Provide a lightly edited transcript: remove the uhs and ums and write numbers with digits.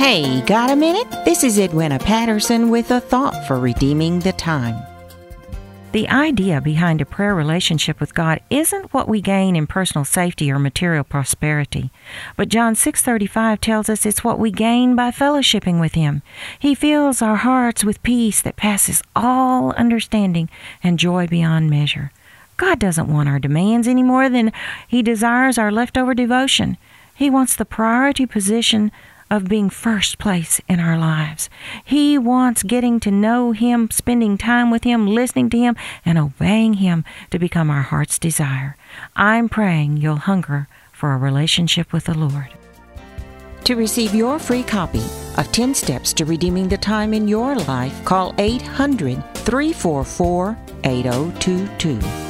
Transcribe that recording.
Hey, got a minute? This is Edwina Patterson with a thought for redeeming the time. The idea behind a prayer relationship with God isn't what we gain in personal safety or material prosperity. But John 6:35 tells us it's what we gain by fellowshipping with Him. He fills our hearts with peace that passes all understanding and joy beyond measure. God doesn't want our demands any more than He desires our leftover devotion. He wants the priority position of being first place in our lives. He wants getting to know Him, spending time with Him, listening to Him, and obeying Him to become our heart's desire. I'm praying you'll hunger for a relationship with the Lord. To receive your free copy of 10 Steps to Redeeming the Time in Your Life, call 800-344-8022.